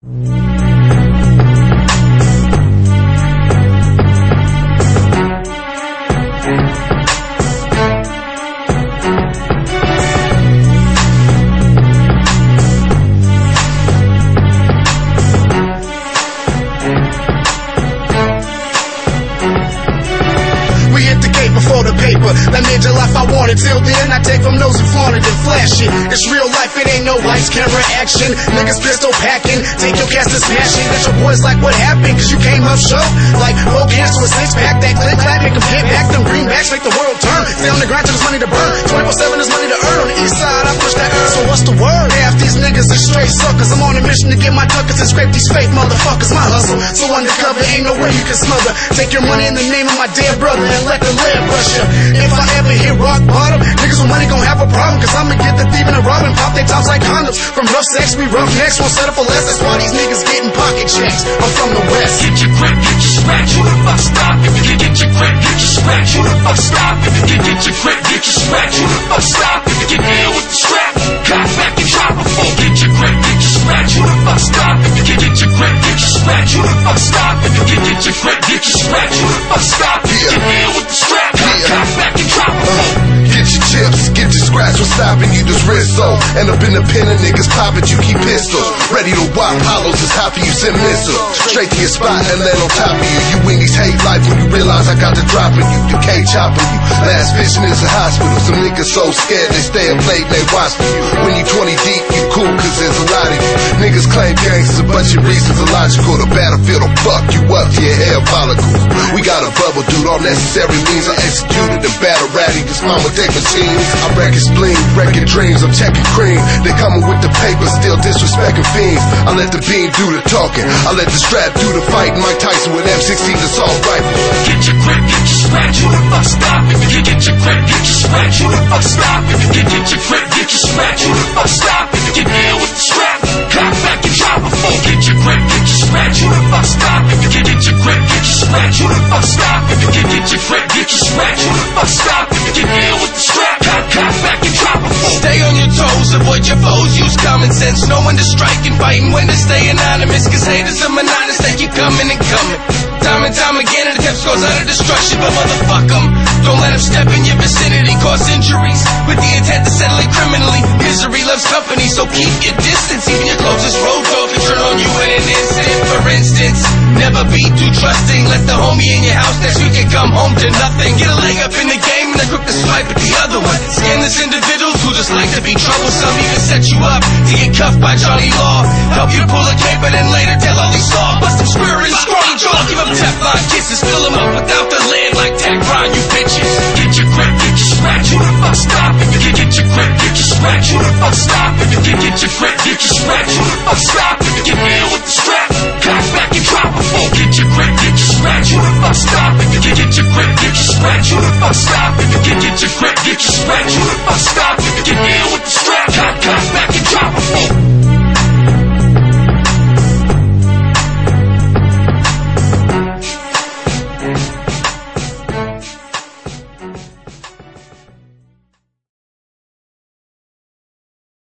Before the paper, that made your life I wanted. Till then, I take from those who flaunt it and flash it. It's real life, it ain't no lights, camera, action. Niggas pistol packing, take your cast and smash it. That your boys like what happened, cause you came up short. Like, broke hands to a six pack, that clip clap, make them get back. Them greenbacks make the world turn. Stay on the grind till there's money to burn. 24/7 is money to earn. On the east side, I push that earn. So what's the word? Half these niggas are straight suckers. I'm on a mission to get my duckers and scrape these fake motherfuckers. My hustle, so undercover, ain't no way you can smother. Take your money in the name of my dead brother and let the lead brush ya. If I ever hit rock bottom, niggas with money gon' have a problem. Cause I'ma get the thief and the rob and pop their tops like condoms. From rough sex, we rough necks, won't settle for less. That's why these niggas getting pocket checks. I'm from the west. Get your grip, get your scratch, who the fuck stop? If you get your grip, get your scratch, who the fuck stop? If you get your grip, get your scratch, who the fuck stop? If you get ill with the strap, cock back and drop a fool. Get your grip, get your scratch, who the fuck stop? If you get your grip, get your scratch, who the fuck stop? If you get your grip, get your scratch, who the fuck stop? If you get ill with the strap, cock back and drop a fool. Get your chips, get your scratch, what's stopping you? This wrist so end up in the pen and niggas pop it, you keep pistols. Ready to whop hollows, it's hot for you, send missiles. Straight to your spot and land on top of you. You win these hate life when you realize I got the drop in you. You can't chop on you. Last vision is a hospital. Some niggas so scared they stay up late and they watch for you. When you 20 deep, you cool cause there's a lot of you. Niggas claim gangs, a bunch of reasons illogical. The battlefield will fuck you up to your hair follicles. We got a bubble, dude, all necessary means I executed the battle ratty. This mama take machines. I'm wrecking spleen, wrecking dreams, I'm checking cream. They coming with the paper, still disrespecting fiends. I let the bean do the talking, I let the strap do the fighting. Mike Tyson with M16 assault rifle. Get your grip, get your scratch, who the fuck stop? If you get your grip, get your scratch, who the fuck stop? If you get your grip, get your scratch, who the fuck stop? If you get ill with the strap, cock back and drop a fool. Get your grip, get your scratch, who the fuck stop? If you get your grip, get your scratch, who the fuck stop? If you get your grip, get your scratch, who the fuck stop? If you get ill with the strap, cock back and drop a fool. Stay on your toes, avoid your foes, use common sense. Know when to strike and fighting, when to stay anonymous. Cause haters are monotonous, they keep coming and coming. Time and time again, an attempt goes under destruction. But motherfuck them, don't let them step in your vicinity, cause injuries with the intent to settle it criminally. Misery loves company, so keep your distance. Even your closest road dog can turn on you in an instant. For instance, never be too trusting. Let the homie in your house next week can come home to nothing. Get a leg up in the game and then quick to swipe at the other one. Scandalous individuals who just like to be troublesome, even set you up to get cuffed by Johnny Law. Help you to pull a cape and then later tell all they saw. Bust them square and scrawny jaw, give them Teflon kisses, fill them up without the lid like Tagron, you bitches. Get your grip, get your scratch, who the fuck stop? If you get your grip, get your scratch, who the fuck stop? If you get your grip, get your scratch, who the fuck stop? If you get ill with the strap, cock back and drop a fool. Get your grip, get your scratch, who the fuck stop? If you get your